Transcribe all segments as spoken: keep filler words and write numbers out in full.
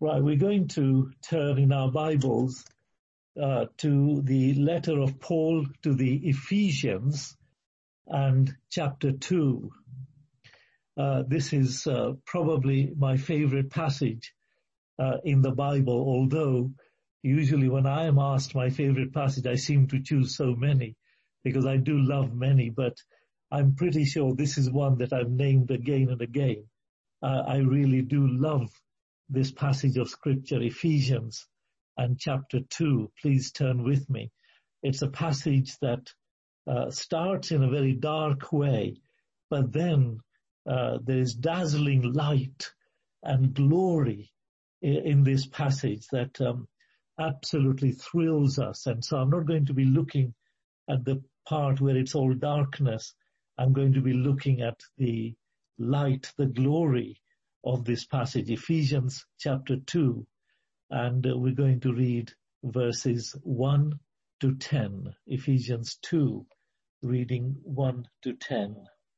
Right, we're going to turn in our Bibles uh, to the letter of Paul to the Ephesians and chapter two. Uh, this is uh, probably my favorite passage uh, in the Bible, although usually when I am asked my favorite passage, I seem to choose so many because I do love many, but I'm pretty sure this is one that I've named again and again. Uh, I really do love this passage of scripture, Ephesians and chapter two. Please turn with me. It's a passage that uh, starts in a very dark way, but then uh, there is dazzling light and glory in, in this passage that um, absolutely thrills us. And so I'm not going to be looking at the part where it's all darkness. I'm going to be looking at the light, the glory of this passage, Ephesians chapter two, and uh, we're going to read verses one to ten. Ephesians two, reading one to ten.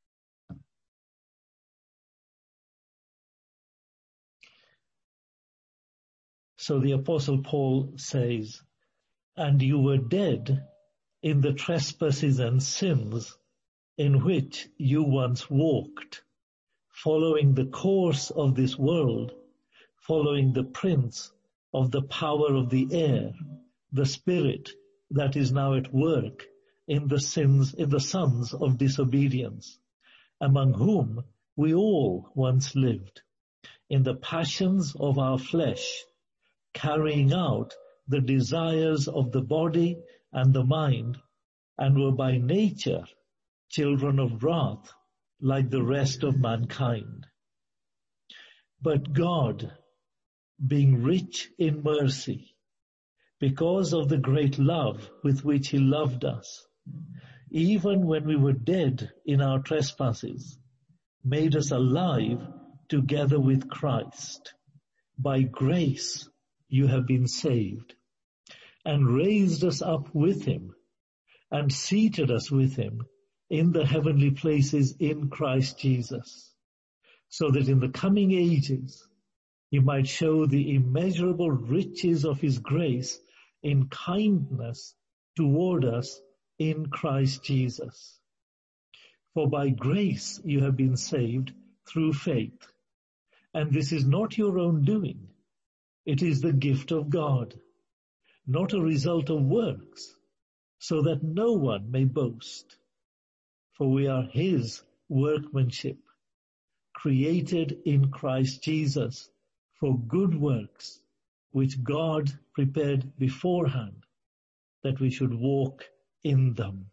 So the Apostle Paul says, "And you were dead in the trespasses and sins in which you once walked, following the course of this world, following the prince of the power of the air, the spirit that is now at work in the sins, in the sons of disobedience, among whom we all once lived, in the passions of our flesh, carrying out the desires of the body and the mind, and were by nature children of wrath, like the rest of mankind. But God, being rich in mercy, because of the great love with which he loved us, even when we were dead in our trespasses, made us alive together with Christ. By grace you have been saved, and raised us up with him, and seated us with him in the heavenly places in Christ Jesus, so that in the coming ages he might show the immeasurable riches of his grace in kindness toward us in Christ Jesus. For by grace you have been saved through faith, and this is not your own doing. It is the gift of God, not a result of works, so that no one may boast. For we are his workmanship, created in Christ Jesus for good works, which God prepared beforehand, that we should walk in them."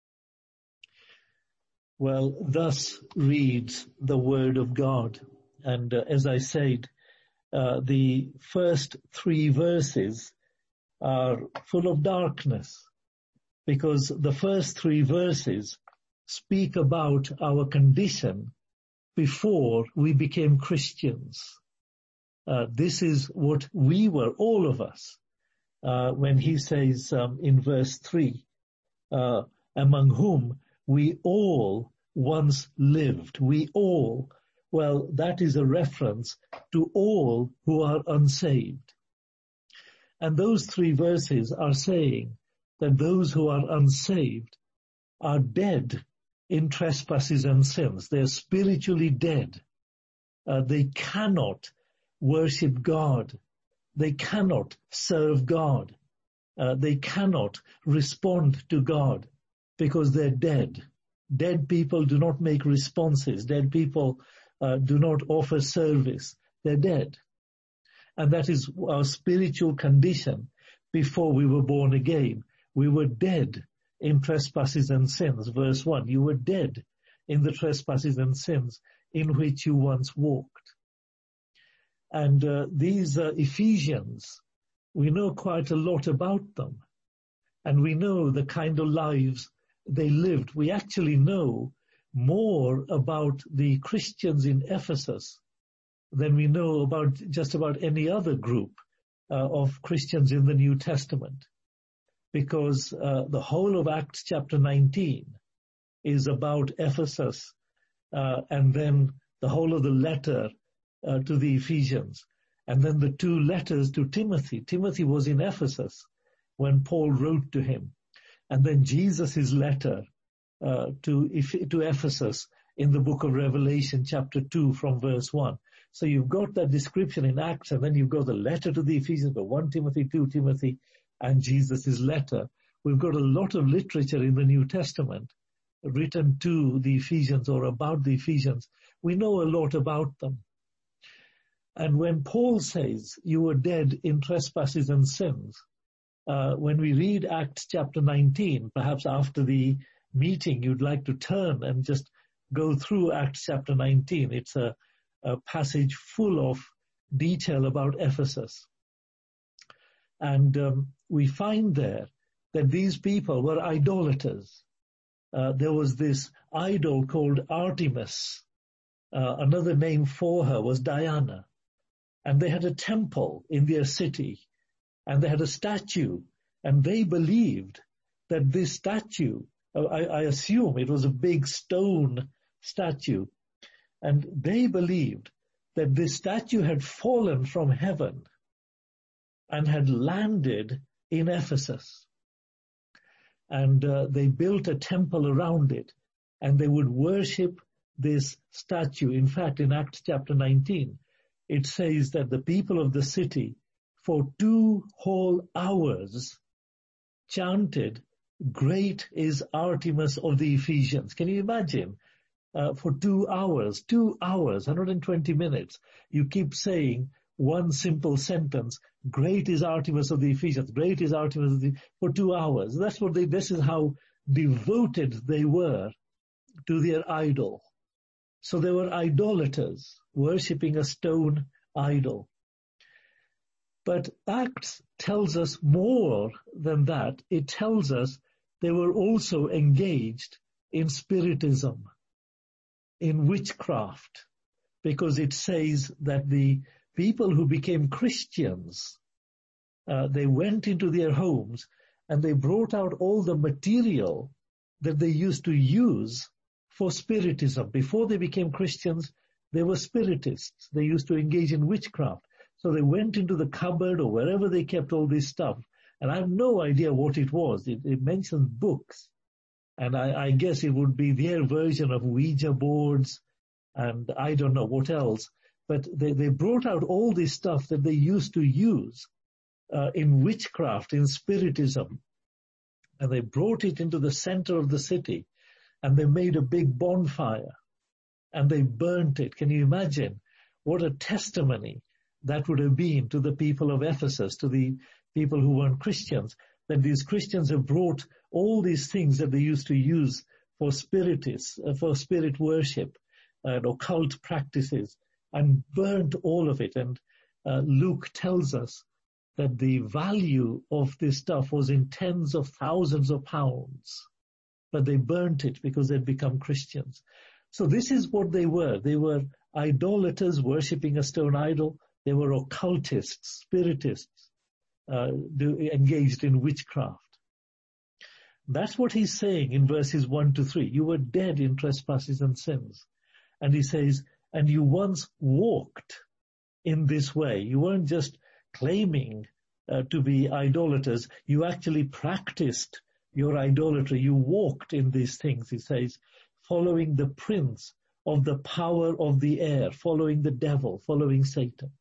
Well, thus reads the word of God. And uh, as I said, uh, the first three verses are full of darkness, because the first three verses speak about our condition before we became Christians. Uh, this is what we were, all of us, uh, when he says um, in verse three, uh, among whom we all once lived. We all, well, that is a reference to all who are unsaved. And those three verses are saying that those who are unsaved are dead in trespasses and sins. They're spiritually dead. Uh, they cannot worship God. They cannot serve God. Uh, they cannot respond to God because they're dead. Dead people do not make responses. Dead people uh, do not offer service. They're dead. And that is our spiritual condition before we were born again. We were dead in trespasses and sins. Verse one, you were dead in the trespasses and sins in which you once walked. And uh, these uh, Ephesians, we know quite a lot about them. And we know the kind of lives they lived. We actually know more about the Christians in Ephesus than we know about just about any other group uh, of Christians in the New Testament. Because uh, the whole of Acts chapter nineteen is about Ephesus, uh, and then the whole of the letter uh, to the Ephesians. And then the two letters to Timothy. Timothy was in Ephesus when Paul wrote to him. And then Jesus' letter uh, to, to Ephesus in the book of Revelation, chapter two, from verse one. So you've got that description in Acts, and then you've got the letter to the Ephesians, but First Timothy, Second Timothy, and Jesus' letter. We've got a lot of literature in the New Testament written to the Ephesians or about the Ephesians. We know a lot about them. And when Paul says, you were dead in trespasses and sins, uh, when we read Acts chapter nineteen, perhaps after the meeting you'd like to turn and just go through Acts chapter nineteen. It's a, a passage full of detail about Ephesus. And um, we find there that these people were idolaters. Uh, there was this idol called Artemis. Uh, another name for her was Diana. And they had a temple in their city, and they had a statue, and they believed that this statue, I, I assume it was a big stone statue, and they believed that this statue had fallen from heaven and had landed in Ephesus. And uh, they built a temple around it, and they would worship this statue. In fact, in Acts chapter nineteen, it says that the people of the city for two whole hours chanted, "Great is Artemis of the Ephesians." Can you imagine? Uh, for two hours, two hours, one hundred twenty minutes, you keep saying one simple sentence, "Great is Artemis of the Ephesians, great is Artemis of the," for two hours. That's what they, this is how devoted they were to their idol. So they were idolaters, worshipping a stone idol. But Acts tells us more than that. It tells us they were also engaged in spiritism, in witchcraft, because it says that the people who became Christians, uh, they went into their homes and they brought out all the material that they used to use for spiritism. Before they became Christians, they were spiritists. They used to engage in witchcraft. So they went into the cupboard or wherever they kept all this stuff. And I have no idea what it was. It, it mentions books. And I, I guess it would be their version of Ouija boards and I don't know what else. But they, they brought out all this stuff that they used to use uh, in witchcraft, in spiritism. And they brought it into the center of the city. And they made a big bonfire and they burnt it. Can you imagine what a testimony that would have been to the people of Ephesus, to the people who weren't Christians, that these Christians have brought all these things that they used to use for spiritists, uh, for spirit worship and occult practices, and burnt all of it. And uh, Luke tells us that the value of this stuff was in tens of thousands of pounds. But they burnt it because they'd become Christians. So this is what they were. They were idolaters worshipping a stone idol. They were occultists, spiritists, uh, do, engaged in witchcraft. That's what he's saying in verses one to three. You were dead in trespasses and sins. And he says, and you once walked in this way. You weren't just claiming uh, to be idolaters. You actually practiced your idolatry. You walked in these things, he says, following the prince of the power of the air, following the devil, following Satan.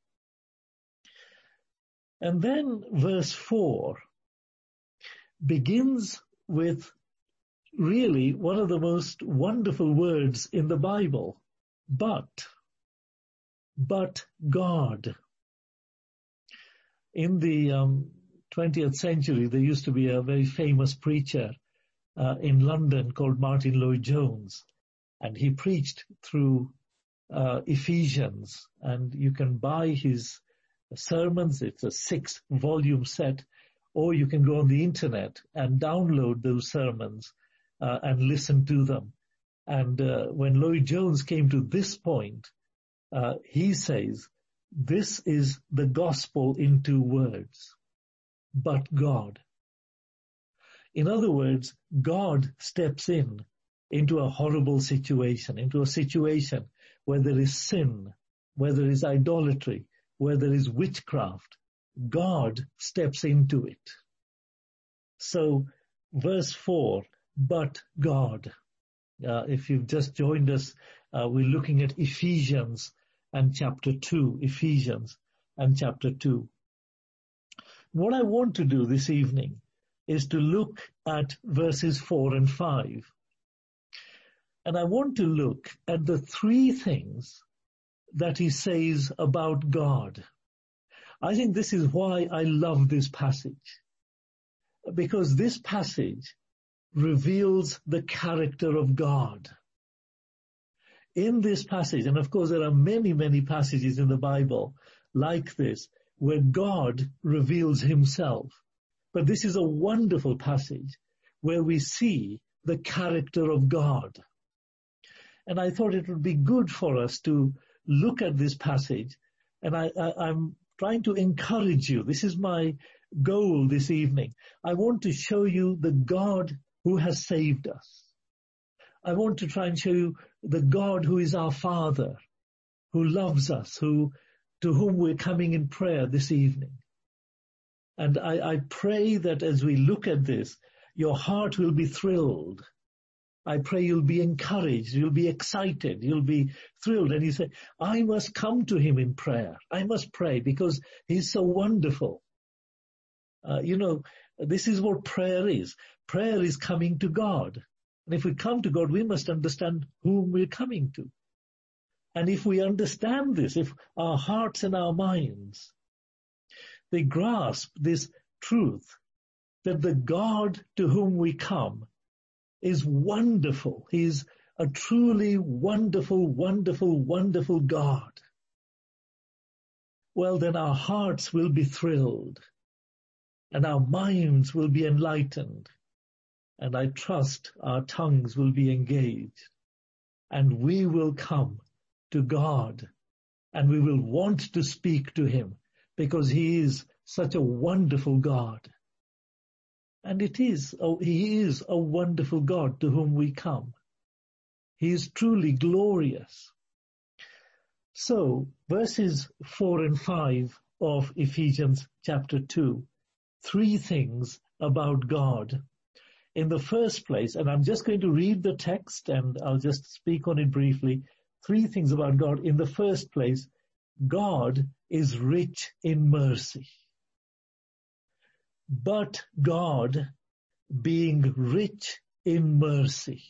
And then verse four begins with really one of the most wonderful words in the Bible, but, but God. In the um, twentieth century, there used to be a very famous preacher uh, in London called Martin Lloyd-Jones, and he preached through uh, Ephesians, and you can buy his sermons. It's a six-volume set, or you can go on the internet and download those sermons uh, and listen to them. And uh, when Lloyd-Jones came to this point, uh, he says, this is the gospel in two words. But God. In other words, God steps in into a horrible situation, into a situation where there is sin, where there is idolatry, where there is witchcraft, God steps into it. So verse four, but God. Uh, if you've just joined us, uh, we're looking at Ephesians and chapter two, Ephesians and chapter two. What I want to do this evening is to look at verses four and five. And I want to look at the three things that he says about God. I think this is why I love this passage, because this passage reveals the character of God. In this passage, and of course there are many, many passages in the Bible like this, where God reveals himself. But this is a wonderful passage where we see the character of God. And I thought it would be good for us to look at this passage, and I, I, I'm trying to encourage you. This is my goal this evening. I want to show you the God who has saved us. I want to try and show you the God who is our Father, who loves us, who to whom we're coming in prayer this evening. And I, I pray that as we look at this, your heart will be thrilled. I pray you'll be encouraged, you'll be excited, you'll be thrilled. And you say, I must come to him in prayer. I must pray because he's so wonderful. Uh, you know, this is what prayer is. Prayer is coming to God. And if we come to God, we must understand whom we're coming to. And if we understand this, if our hearts and our minds, they grasp this truth that the God to whom we come is wonderful. He's a truly wonderful, wonderful, wonderful God. Well, then our hearts will be thrilled and our minds will be enlightened. And I trust our tongues will be engaged and we will come to God and we will want to speak to him because he is such a wonderful God. And it is, oh, he is a wonderful God to whom we come. He is truly glorious. So, verses four and five of Ephesians chapter two, three things about God. In the first place, and I'm just going to read the text and I'll just speak on it briefly, three things about God. In the first place, God is rich in mercy. But God being rich in mercy.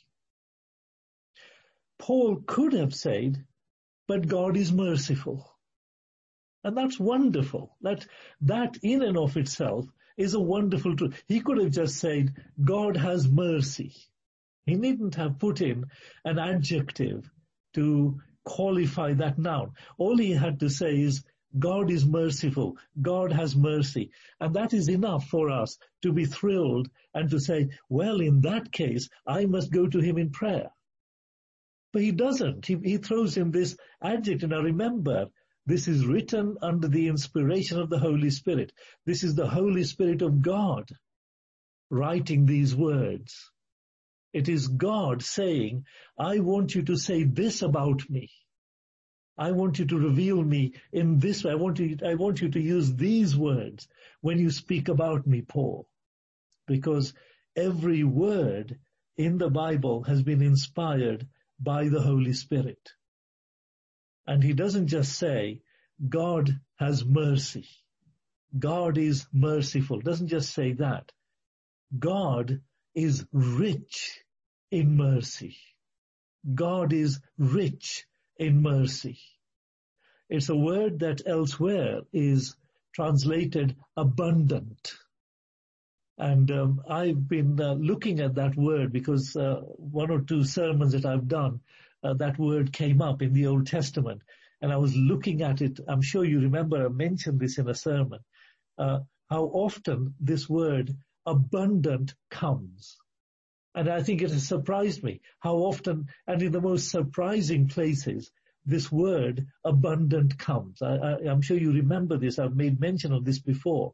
Paul could have said, but God is merciful. And that's wonderful. That, that in and of itself is a wonderful truth. He could have just said, God has mercy. He needn't have put in an adjective to qualify that noun. All he had to say is, God is merciful. God has mercy. And that is enough for us to be thrilled and to say, well, in that case, I must go to him in prayer. But he doesn't. He, he throws in this adjective. Now remember, this is written under the inspiration of the Holy Spirit. This is the Holy Spirit of God writing these words. It is God saying, I want you to say this about me. I want you to reveal me in this way. I want you, I want you to use these words when you speak about me, Paul. Because every word in the Bible has been inspired by the Holy Spirit. And he doesn't just say, God has mercy. God is merciful. Doesn't just say that. God is rich in mercy. God is rich in mercy. It's a word that elsewhere is translated abundant. And um, I've been uh, looking at that word because uh, one or two sermons that I've done, uh, that word came up in the Old Testament. And I was looking at it. I'm sure you remember I mentioned this in a sermon, uh, how often this word abundant comes. And I think it has surprised me how often and in the most surprising places this word abundant comes. I, I, I'm sure you remember this. I've made mention of this before.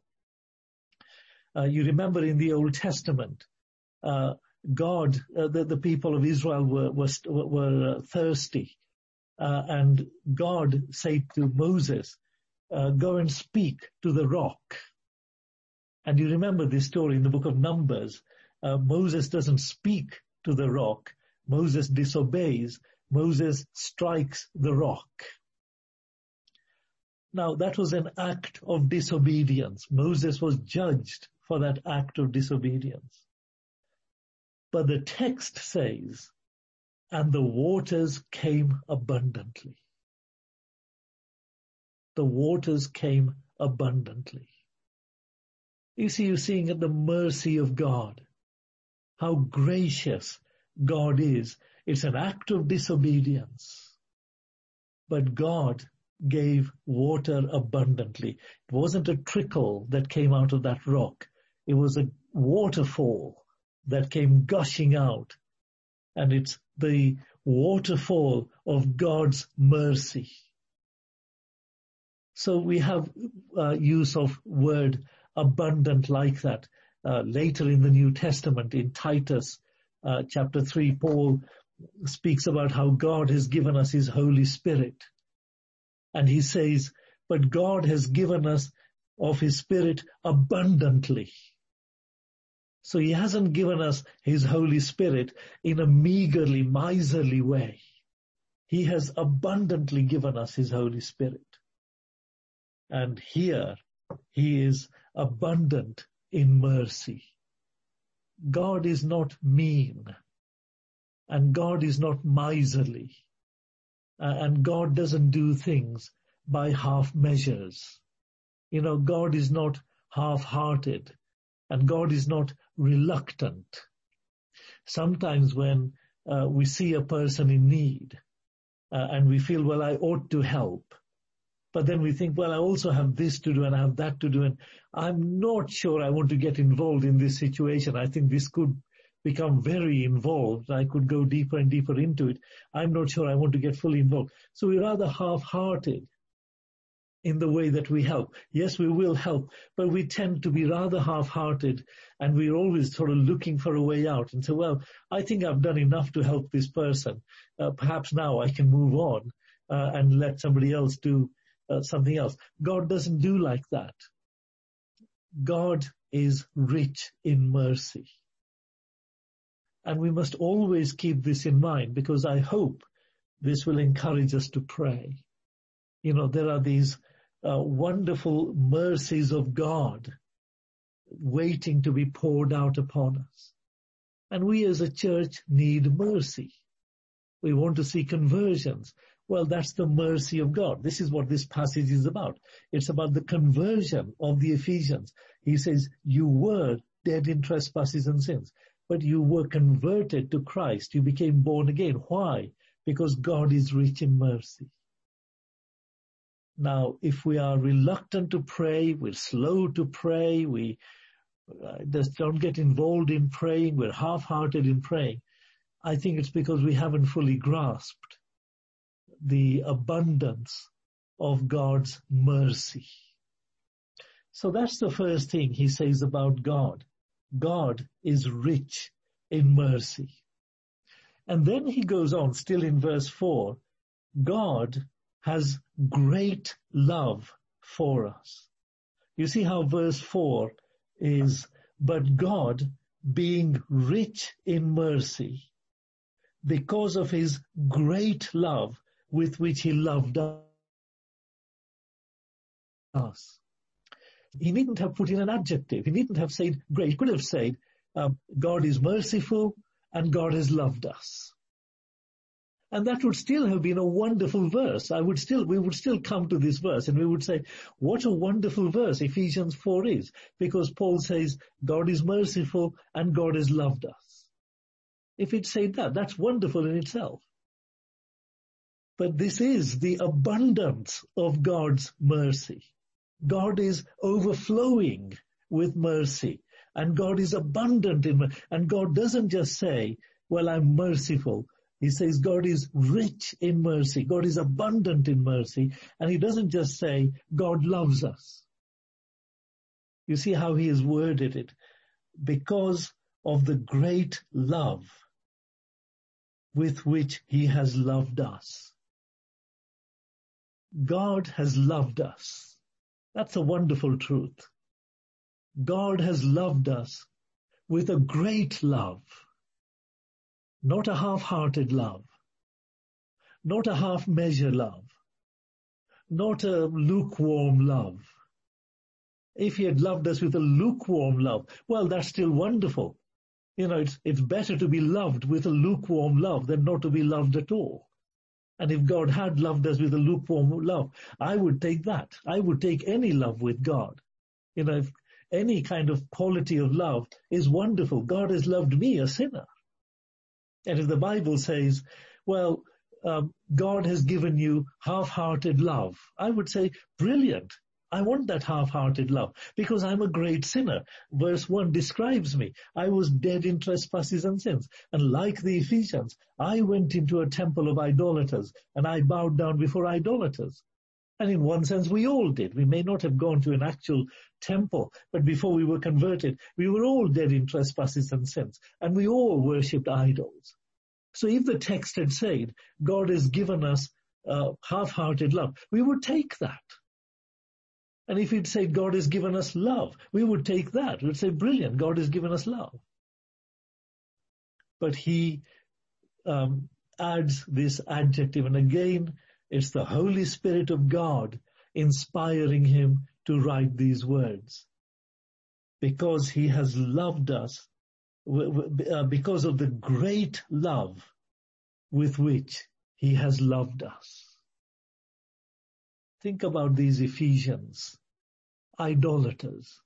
Uh, you remember in the Old Testament, uh, God, uh, the, the people of Israel were, were, were uh, thirsty. Uh, and God said to Moses, uh, go and speak to the rock. And you remember this story in the book of Numbers. Uh, Moses doesn't speak to the rock. Moses disobeys. Moses strikes the rock. Now, that was an act of disobedience. Moses was judged for that act of disobedience. But the text says, and the waters came abundantly. The waters came abundantly. You see, you're seeing the mercy of God, how gracious God is. It's an act of disobedience, but God gave water abundantly. It wasn't a trickle that came out of that rock. It was a waterfall that came gushing out. And it's the waterfall of God's mercy. So we have uh, use of word abundant like that. Uh, later in the New Testament, in Titus uh, chapter three, Paul speaks about how God has given us his Holy Spirit. And he says, but God has given us of his Spirit abundantly. So he hasn't given us his Holy Spirit in a meagerly, miserly way. He has abundantly given us his Holy Spirit. And here he is abundant in mercy. God is not mean, and God is not miserly, uh, and God doesn't do things by half measures. You know, God is not half-hearted, and God is not reluctant. Sometimes when uh, we see a person in need, uh, and we feel, well, I ought to help, but then we think, well, I also have this to do and I have that to do, and I'm not sure I want to get involved in this situation. I think this could become very involved. I could go deeper and deeper into it. I'm not sure I want to get fully involved. So we're rather half-hearted in the way that we help. Yes, we will help, but we tend to be rather half-hearted, and we're always sort of looking for a way out and say, well, I think I've done enough to help this person. Uh, perhaps now I can move on uh, and let somebody else do uh, something else. God doesn't do like that. God is rich in mercy. And we must always keep this in mind, because I hope this will encourage us to pray. You know, there are these uh, wonderful mercies of God waiting to be poured out upon us. And we as a church need mercy. We want to see conversions. Well, that's the mercy of God. This is what this passage is about. It's about the conversion of the Ephesians. He says, you were dead in trespasses and sins, but you were converted to Christ. You became born again. Why? Because God is rich in mercy. Now, if we are reluctant to pray, we're slow to pray, we uh, just don't get involved in praying, we're half-hearted in praying, I think it's because we haven't fully grasped the abundance of God's mercy. So that's the first thing he says about God. God is rich in mercy. And then he goes on, still in verse four, God has great love for us. You see how verse four is, but God, being rich in mercy, because of his great love with which he loved us. He needn't have put in an adjective. He needn't have said great. He could have said, um, God is merciful and God has loved us. And that would still have been a wonderful verse. I would still, we would still come to this verse and we would say, what a wonderful verse Ephesians four is, because Paul says God is merciful and God has loved us. If it said that, that's wonderful in itself. But this is the abundance of God's mercy. God is overflowing with mercy, and God is abundant in mercy. And God doesn't just say, well, I'm merciful. He says God is rich in mercy. God is abundant in mercy. And he doesn't just say God loves us. You see how he has worded it? Because of the great love with which he has loved us. God has loved us. That's a wonderful truth. God has loved us with a great love, not a half-hearted love, not a half-measure love, not a lukewarm love. If he had loved us with a lukewarm love, well, that's still wonderful. You know, it's, it's better to be loved with a lukewarm love than not to be loved at all. And if God had loved us with a lukewarm love, I would take that. I would take any love with God. You know, if any kind of quality of love is wonderful. God has loved me, a sinner. And if the Bible says, well, um, God has given you half-hearted love, I would say, brilliant. I want that half-hearted love because I'm a great sinner. Verse one describes me. I was dead in trespasses and sins. And like the Ephesians, I went into a temple of idolaters and I bowed down before idolaters. And in one sense, we all did. We may not have gone to an actual temple, but before we were converted, we were all dead in trespasses and sins. And we all worshipped idols. So if the text had said, God has given us uh, half-hearted love, we would take that. And if he'd said, God has given us love, we would take that. We would say, brilliant, God has given us love. But he um, adds this adjective, and again, it's the Holy Spirit of God inspiring him to write these words. Because he has loved us, because of the great love with which he has loved us. Think about these Ephesians, idolaters.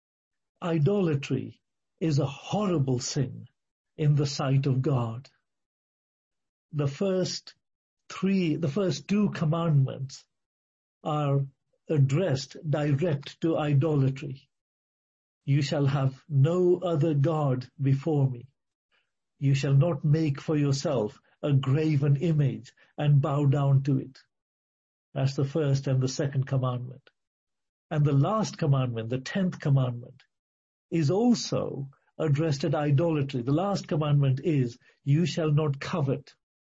Idolatry is a horrible sin in the sight of God. The first three, the first two commandments are addressed direct to idolatry. You shall have no other God before me. You shall not make for yourself a graven image and bow down to it. That's the first and the second commandment. And the last commandment, the tenth commandment, is also addressed at idolatry. The last commandment is, you shall not covet.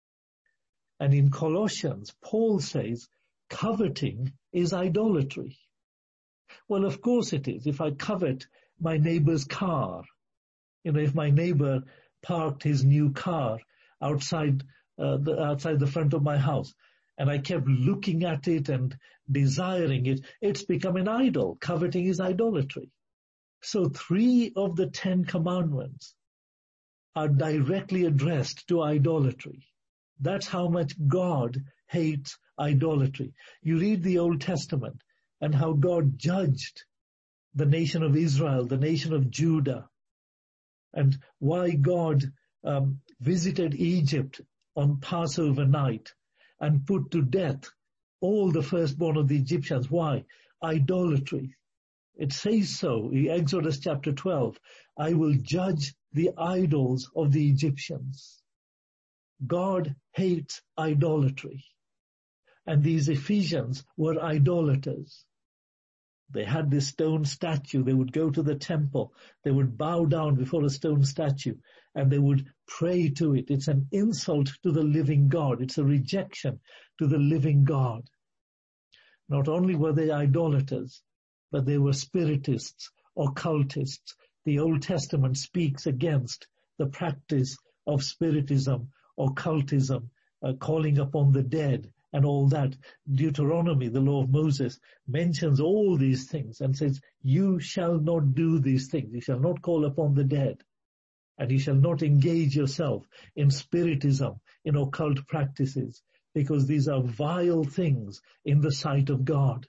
And in Colossians, Paul says, coveting is idolatry. Well, of course it is. If I covet my neighbor's car, you know, if my neighbor parked his new car outside, uh, the, outside the front of my house, and I kept looking at it and desiring it, it's become an idol. Coveting is idolatry. So three of the Ten Commandments are directly addressed to idolatry. That's how much God hates idolatry. You read the Old Testament and how God judged the nation of Israel, the nation of Judah, and why God um, visited Egypt on Passover night and put to death all the firstborn of the Egyptians. Why? Idolatry. It says so in Exodus chapter twelve, I will judge the idols of the Egyptians. God hates idolatry. And these Ephesians were idolaters. They had this stone statue. They would go to the temple. They would bow down before a stone statue and they would pray to it. It's an insult to the living God. It's a rejection to the living God. Not only were they idolaters, but they were spiritists, occultists. The Old Testament speaks against the practice of spiritism, occultism, uh, calling upon the dead, and all that. Deuteronomy, the law of Moses, mentions all these things and says, you shall not do these things. You shall not call upon the dead. And you shall not engage yourself in spiritism, in occult practices, because these are vile things in the sight of God.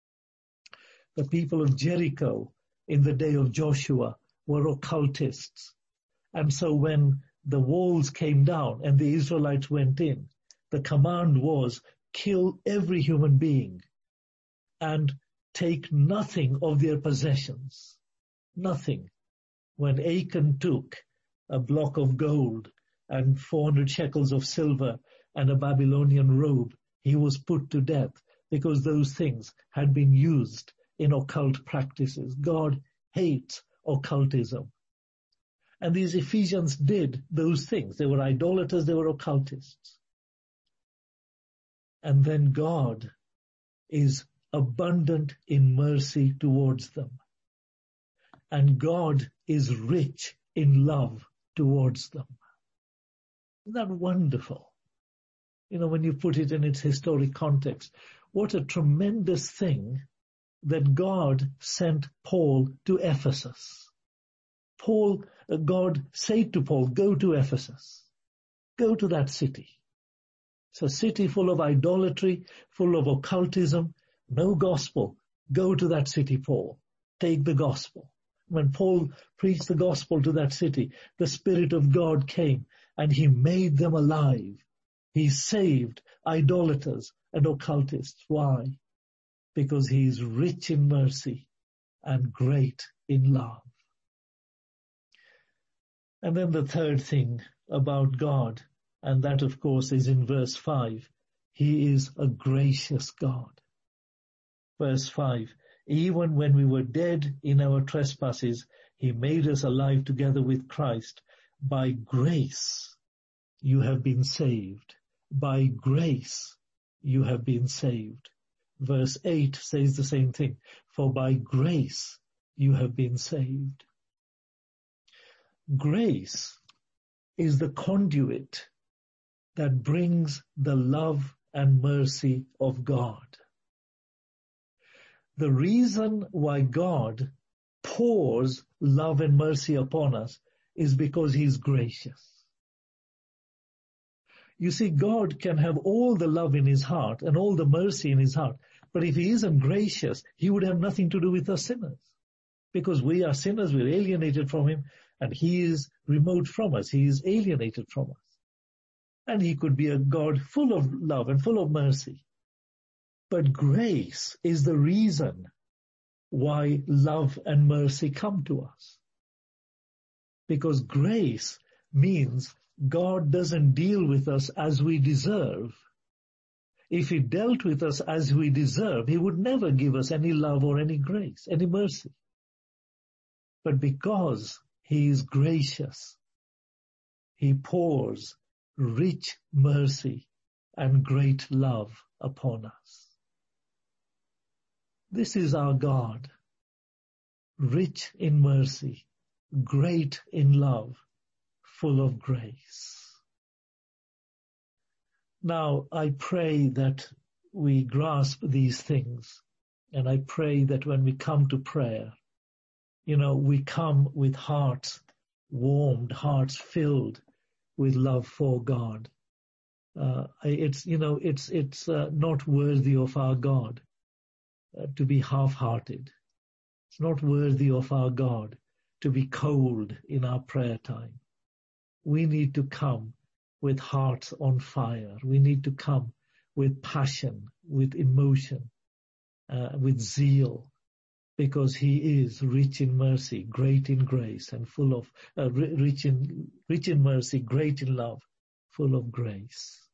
The people of Jericho in the day of Joshua were occultists. And so when the walls came down and the Israelites went in, the command was, kill every human being and take nothing of their possessions. Nothing. When Achan took a block of gold and four hundred shekels of silver and a Babylonian robe, he was put to death because those things had been used in occult practices. God hates occultism. And these Ephesians did those things. They were idolaters, they were occultists. And then God is abundant in mercy towards them. And God is rich in love towards them. Isn't that wonderful? You know, when you put it in its historic context, what a tremendous thing that God sent Paul to Ephesus. Paul, uh, God said to Paul, go to Ephesus. Go to that city. It's a city full of idolatry, full of occultism, no gospel. Go to that city, Paul. Take the gospel. When Paul preached the gospel to that city, the Spirit of God came and he made them alive. He saved idolaters and occultists. Why? Because he is rich in mercy and great in love. And then the third thing about God, and that of course is in verse five, he is a gracious God. Verse five, even when we were dead in our trespasses, he made us alive together with Christ. By grace you have been saved. By grace you have been saved. Verse eight says the same thing. For by grace you have been saved. Grace is the conduit that brings the love and mercy of God. The reason why God pours love and mercy upon us is because he's gracious. You see, God can have all the love in his heart and all the mercy in his heart, but if he isn't gracious, he would have nothing to do with us sinners. Because we are sinners, we're alienated from him, and he is remote from us. He is alienated from us. And he could be a God full of love and full of mercy. But grace is the reason why love and mercy come to us. Because grace means God doesn't deal with us as we deserve. If he dealt with us as we deserve, he would never give us any love or any grace, any mercy. But because he is gracious, he pours rich mercy and great love upon us. This is our God, rich in mercy, great in love, full of grace. Now, I pray that we grasp these things, and I pray that when we come to prayer, you know, we come with hearts warmed, hearts filled with love for God. Uh, it's, you know, it's, it's uh, not worthy of our God uh, to be half-hearted. It's not worthy of our God to be cold in our prayer time. We need to come with hearts on fire. We need to come with passion, with emotion, uh, with zeal, because he is rich in mercy, great in grace, and full of, uh, rich in, rich in mercy, great in love, full of grace.